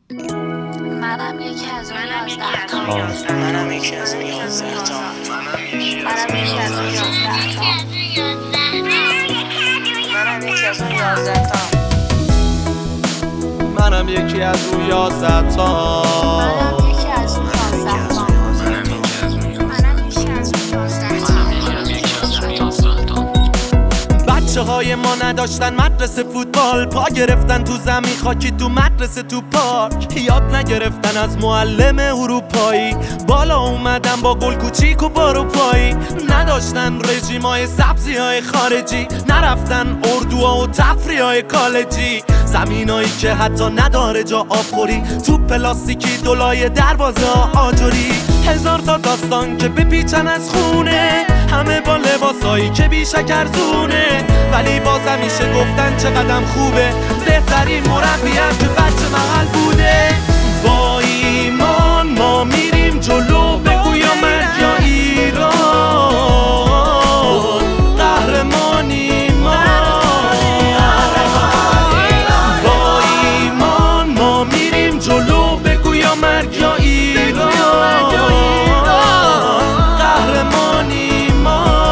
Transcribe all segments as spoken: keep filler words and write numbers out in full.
منم یکی از اون یازده تا منم یکی از اون یازده تا منم یکی از اون یازده تا منم یکی از اون یازده تا منم یکی از اون یازده تا منم یکی از اون یازده تا بچه های ما نداشتن مدرسه فوتبال، پا گرفتن تو زمین خاکی، تو مدرسه تو پارک، یاد نگرفتن از معلم اروپایی، بالا اومدن با گل کوچیک و بارو پایی، نداشتن رژیمای سبزی های خارجی، نرفتن اردوها و تفریح های کالجی، زمینایی که حتی نداره جا آبخوری، تو پلاستیکی دولای دروازه آجوری، هزار تا داستان که بپیچن از خونه، همه با لباسایی که بی شکرزونه، ولی بازم میشه گفتن چقدر خوبه، بهترین مربیم که بچه محل بوده. با ایمان ما میریم جلو، بگویا مرگ یا ایران، قهرمانی ما. با ایمان ما میریم جلو، بگویا مرگ یا ایران، قهرمانی ما.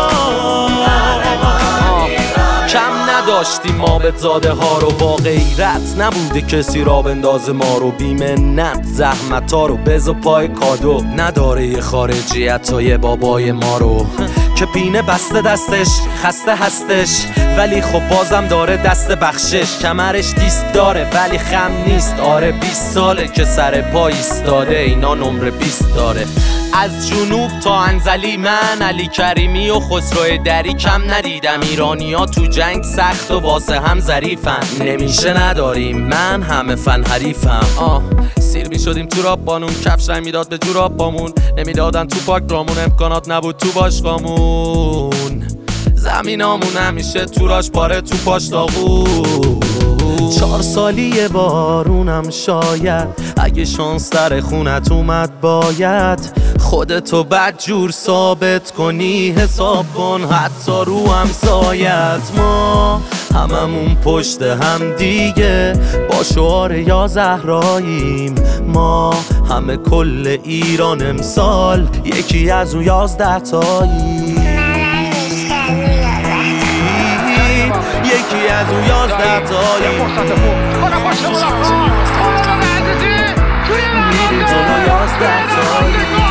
کم نداشتیم ما به زاده ها رو، با غیرت نبوده کسی را بندازه ما رو، بیمنت زحمت ها رو بز و پای کادو، نداره یه خارجی حتی یه بابای ما رو که پینه بسته دستش خسته هستش، ولی خب بازم داره دست بخشش، کمرش دیست داره ولی خم نیست، آره بیست ساله که سر پای ایستاده، اینا نمره بیست داره. از جنوب تا انزلی من علی کریمی و خسرو دری کم ندیدم، ایرانی‌ها تو جنگ سخت و واسه هم ظریفن، نمیشه نداریم من همه فن حریفم. آه سیر میشدیم تو راب بانون، کفش رنگ میداد به جوراب بامون، نمیدادن تو پاک رامون، امکانات نبود تو باشگاهمون، زمینامون همیشه تو راش پاره تو پاش داغون. چهار سالی یه بارونم شاید، اگه شانس در خونت اومد باید خودتو بد جور ثابت کنی، حساب کن حتی رو همسایت. ما هممون پشت هم دیگه با شعار یا زهراییم، ما همه کل ایران امسال یکی از اون یازده تاییم، یکی از اون یازده تاییم، میریم جلو یازده تاییم.